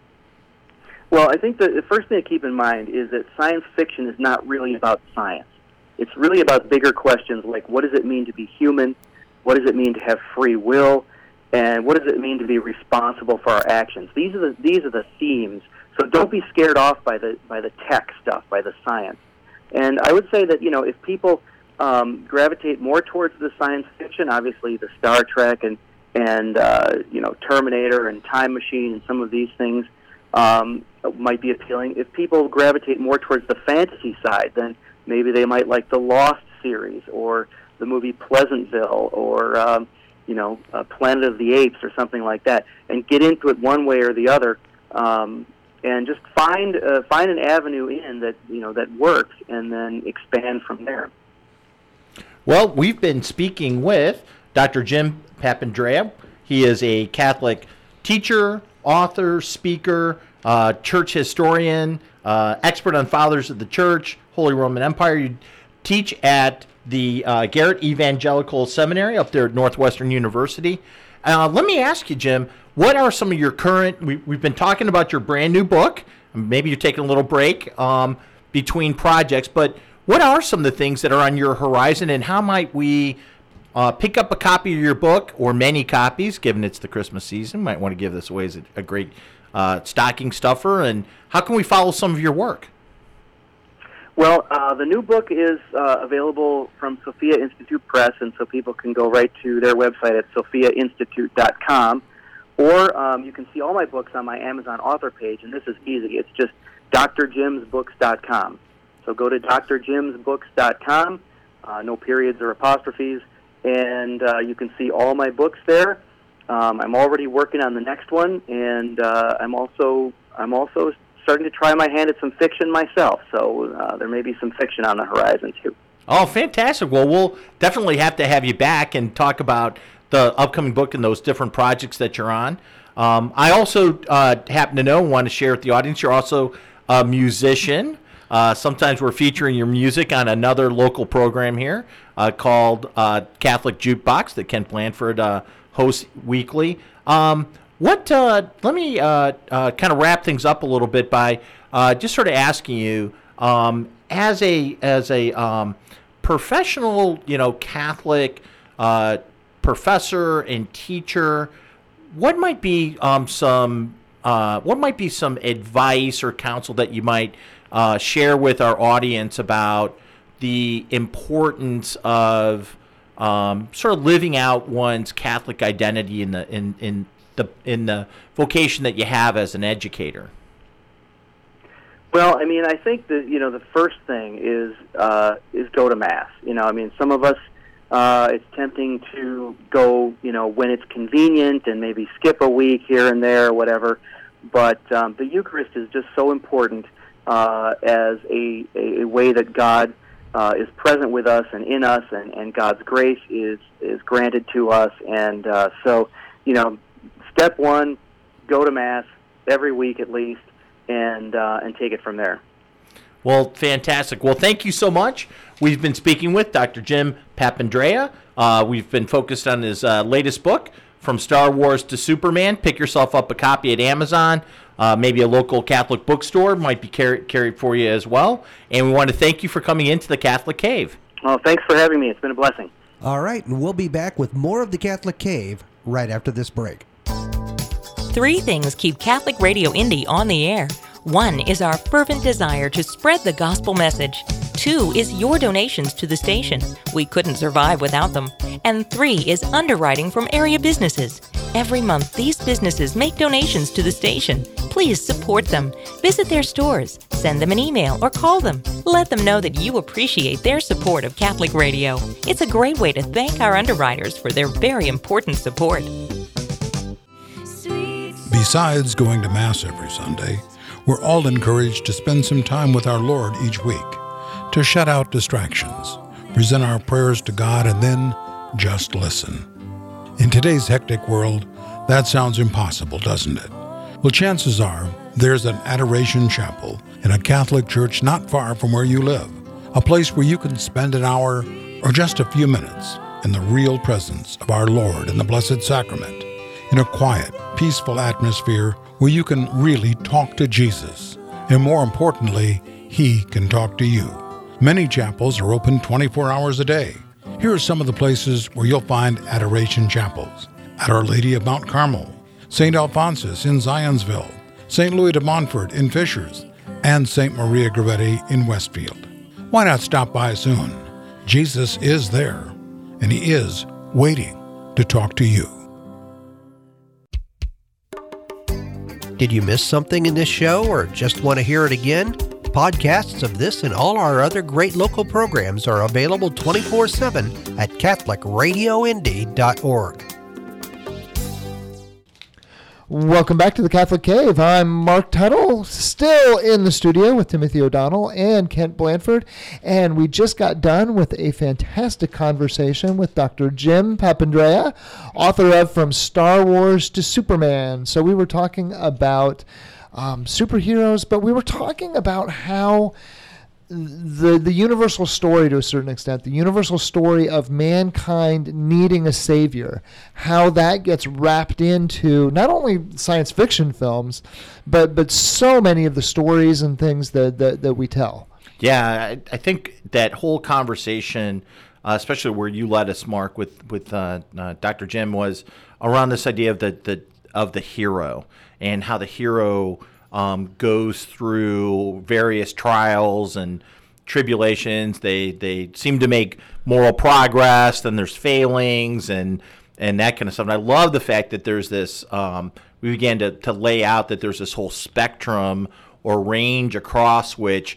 Well, I think the first thing to keep in mind is that science fiction is not really about science. It's really about bigger questions like, what does it mean to be human? What does it mean to have free will? And what does it mean to be responsible for our actions? These are the these are the themes. So don't be scared off by the by the tech stuff, by the science. And I would say that, you know, if people um, gravitate more towards the science fiction, obviously the Star Trek and and uh, you know, Terminator and Time Machine and some of these things um, might be appealing. If people gravitate more towards the fantasy side, then maybe they might like the Lost series or the movie Pleasantville or um, you know, uh, Planet of the Apes or something like that, and get into it one way or the other, um, and just find uh, find an avenue in that, you know, that works, and then expand from there. Well, we've been speaking with Doctor Jim Papandreou. He is a Catholic teacher, author, speaker, uh, church historian, uh, expert on fathers of the church, Holy Roman Empire. You teach at the uh, Garrett Evangelical Seminary up there at Northwestern University. Uh, let me ask you, Jim, what are some of your current, we, we've been talking about your brand new book. Maybe you're taking a little break um, between projects, but what are some of the things that are on your horizon, and how might we uh, pick up a copy of your book, or many copies, given it's the Christmas season? Might want to give this away as a, a great uh, stocking stuffer. And how can we follow some of your work? Well, uh, the new book is uh, available from Sophia Institute Press, and so people can go right to their website at sophia institute dot com, or um, you can see all my books on my Amazon author page, and this is easy. It's just d r jims books dot com. So go to d r jims books dot com, uh, no periods or apostrophes, and uh, you can see all my books there. Um, I'm already working on the next one, and uh, I'm also I'm also starting to try my hand at some fiction myself. So uh, there may be some fiction on the horizon too. Oh, fantastic! Well, we'll definitely have to have you back and talk about the upcoming book and those different projects that you're on. Um, I also uh, happen to know, want to share with the audience, you're also a musician. Uh, sometimes we're featuring your music on another local program here uh, called uh, Catholic Jukebox that Kent Blanford uh, hosts weekly. Um, what? Uh, let me uh, uh, kind of wrap things up a little bit by uh, just sort of asking you, um, as a as a um, professional, you know, Catholic uh, professor and teacher, what might be um, some uh, what might be some advice or counsel that you might uh, share with our audience about the importance of um, sort of living out one's Catholic identity in the in, in the in the vocation that you have as an educator? Well, I mean, I think that, you know, the first thing is uh, is go to Mass. You know, I mean, some of us, uh, it's tempting to go, you know, when it's convenient and maybe skip a week here and there or whatever. But um, the Eucharist is just so important uh, as a, a, a way that God uh, is present with us and in us, and, and God's grace is, is granted to us. And uh, so, you know, step one, go to Mass every week at least, and uh, and take it from there. Well, fantastic. Well, thank you so much. We've been speaking with Doctor Jim Papandrea. Uh, we've been focused on his uh, latest book, From Star Wars to Superman. Pick yourself up a copy at Amazon. Uh, maybe a local Catholic bookstore might be carried carried for you as well. And we want to thank you for coming into the Catholic Cave. Well, thanks for having me. It's been a blessing. All right, and we'll be back with more of the Catholic Cave right after this break. Three things keep Catholic Radio Indy on the air. One is our fervent desire to spread the gospel message. Two is your donations to the station. We couldn't survive without them. And three is underwriting from area businesses. Every month, these businesses make donations to the station. Please support them. Visit their stores, send them an email, or call them. Let them know that you appreciate their support of Catholic Radio. It's a great way to thank our underwriters for their very important support. Besides going to Mass every Sunday, we're all encouraged to spend some time with our Lord each week, to shut out distractions, present our prayers to God, and then just listen. In today's hectic world, that sounds impossible, doesn't it? Well, chances are there's an adoration chapel in a Catholic church not far from where you live, a place where you can spend an hour or just a few minutes in the real presence of our Lord in the Blessed Sacrament, in a quiet, peaceful atmosphere where you can really talk to Jesus, and more importantly, He can talk to you. Many chapels are open twenty-four hours a day. Here are some of the places where you'll find adoration chapels: at Our Lady of Mount Carmel, Saint Alphonsus in Zionsville, Saint Louis de Montfort in Fishers, and Saint Maria Gravetti in Westfield. Why not stop by soon? Jesus is there, and He is waiting to talk to you. Did you miss something in this show or just want to hear it again? Podcasts of this and all our other great local programs are available twenty-four seven at Catholic Radio Indy dot org. Welcome back to the Catholic Cave. I'm Mark Tuttle, still in the studio with Timothy O'Donnell and Kent Blanford, and we just got done with a fantastic conversation with Doctor Jim Papandrea, author of From Star Wars to Superman. So we were talking about um, superheroes, but we were talking about how the the universal story, to a certain extent, the universal story of mankind needing a savior, how that gets wrapped into not only science fiction films, but but so many of the stories and things that that, that we tell. Yeah, I, I think that whole conversation, uh, especially where you led us, Mark, with with uh, uh, Doctor Jim, was around this idea of the, the of the hero and how the hero Um, goes through various trials and tribulations. They they seem to make moral progress, then there's failings and and that kind of stuff. And I love the fact that there's this, um, we began to, to lay out that there's this whole spectrum or range across which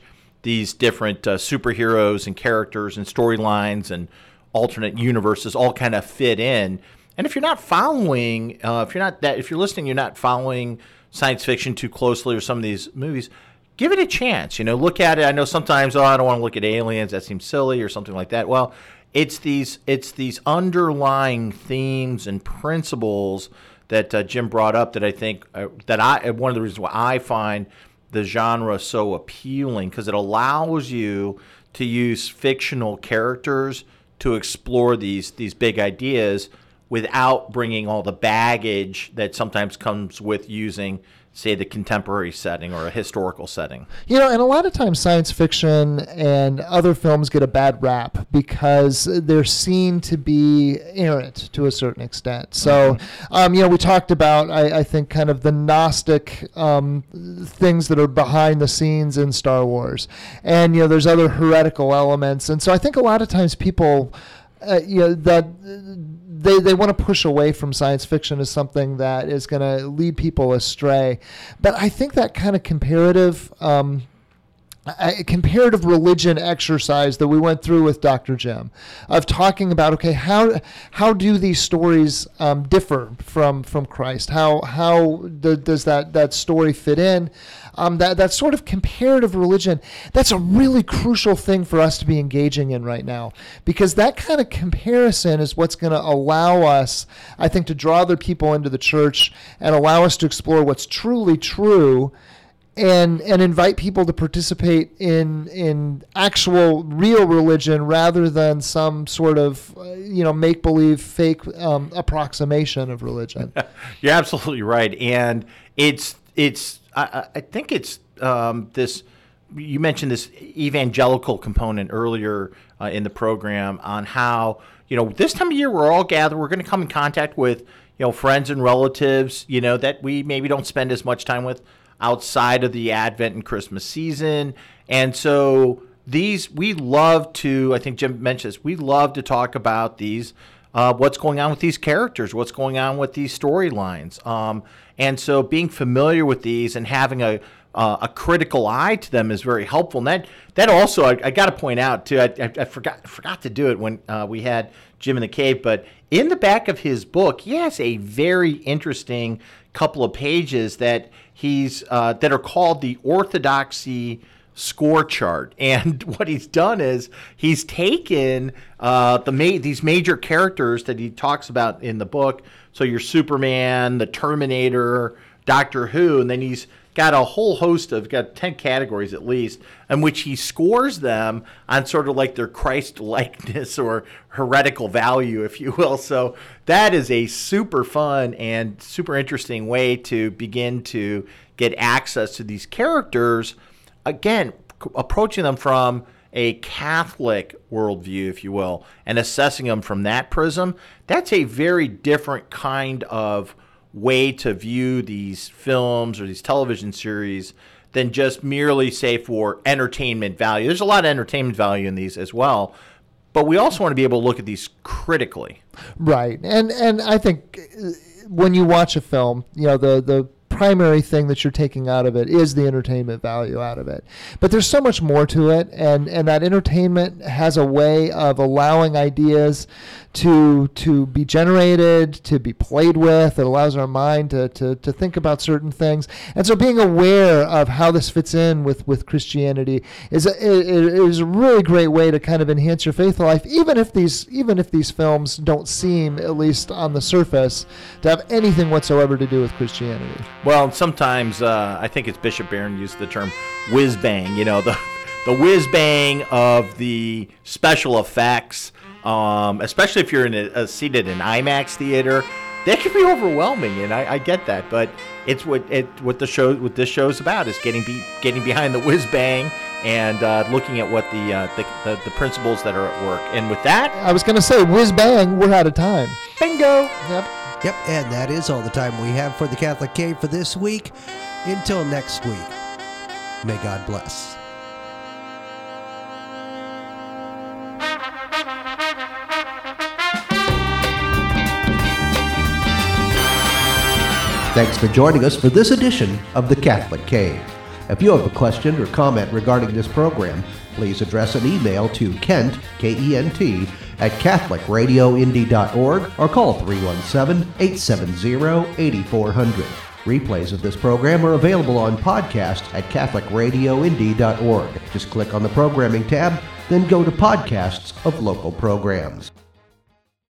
these different uh, superheroes and characters and storylines and alternate universes all kind of fit in. And if you're not following, uh, if you're not that, if you're listening, you're not following science fiction too closely or some of these movies, give it a chance. You know, look at it. I know sometimes, oh, I don't want to look at aliens. That seems silly or something like that. Well, it's these it's these underlying themes and principles that uh, Jim brought up that I think uh, that I one of the reasons why I find the genre so appealing, because it allows you to use fictional characters to explore these these big ideas without bringing all the baggage that sometimes comes with using, say, the contemporary setting or a historical setting. You know, and a lot of times science fiction and other films get a bad rap because they're seen to be errant to a certain extent. So, mm-hmm. um, you know, we talked about, I, I think, kind of the Gnostic um, things that are behind the scenes in Star Wars. And, you know, there's other heretical elements. And so I think a lot of times people, uh, you know, that... They they want to push away from science fiction as something that is going to lead people astray. But I think that kind of comparative um, a comparative religion exercise that we went through with Doctor Jim, of talking about, okay, how how do these stories um, differ from from Christ? How how do, does that, that story fit in? Um, that that sort of comparative religion, that's a really crucial thing for us to be engaging in right now, because that kind of comparison is what's going to allow us, I think, to draw other people into the church and allow us to explore what's truly true, and and invite people to participate in in actual real religion rather than some sort of uh, you know make believe fake um, approximation of religion. You're absolutely right, and it's it's. I, I think it's um, this, you mentioned this evangelical component earlier uh, in the program on how, you know, this time of year we're all gathered, we're going to come in contact with, you know, friends and relatives, you know, that we maybe don't spend as much time with outside of the Advent and Christmas season. And so these, we love to, I think Jim mentioned this, we love to talk about these, uh, what's going on with these characters, what's going on with these storylines. Um, and so being familiar with these and having a uh, a critical eye to them is very helpful. And that, that also, I, I got to point out, too, I, I, I forgot forgot to do it when uh, we had Jim in the Cave, but in the back of his book, he has a very interesting couple of pages that he's uh, that are called the Orthodoxy Score Chart. And what he's done is he's taken uh, the ma- these major characters that he talks about in the book, so your Superman, the Terminator, Doctor Who, and then he's got a whole host of, got ten categories at least, in which he scores them on sort of like their Christ-likeness or heretical value, if you will. So that is a super fun and super interesting way to begin to get access to these characters. Again, c- approaching them from a Catholic worldview, if you will, and assessing them from that prism. That's a very different kind of way to view these films or these television series than just merely, say, for entertainment value. There's a lot of entertainment value in these as well, but we also want to be able to look at these critically. Right. And and I think when you watch a film, you know, the the primary thing that you're taking out of it is the entertainment value out of it. But there's so much more to it, and, and that entertainment has a way of allowing ideas to to be generated, to be played with. It allows our mind to, to, to think about certain things. And so being aware of how this fits in with, with Christianity is a, it, it is a really great way to kind of enhance your faith life, even if these even if these films don't seem, at least on the surface, to have anything whatsoever to do with Christianity. Well, sometimes uh, I think it's Bishop Barron used the term whiz bang, you know, the the whiz bang of the special effects, um, especially if you're in a, a seated in IMAX theater. That can be overwhelming, and I, I get that. But it's what it what the show what this show is about, is getting be, getting behind the whiz bang and uh, looking at what the, uh, the, the the principles that are at work. And with that, I was going to say whiz bang. We're out of time. Bingo. Yep. Yep, and that is all the time we have for the Catholic Cave for this week. Until next week, may God bless. Thanks for joining us for this edition of the Catholic Cave. If you have a question or comment regarding this program, please address an email to Kent, K E N T, at catholic radio indy dot org or call three one seven, eight seven zero, eight four zero zero. Replays of this program are available on podcast at catholic radio indy dot org. Just click on the programming tab, then go to podcasts of local programs.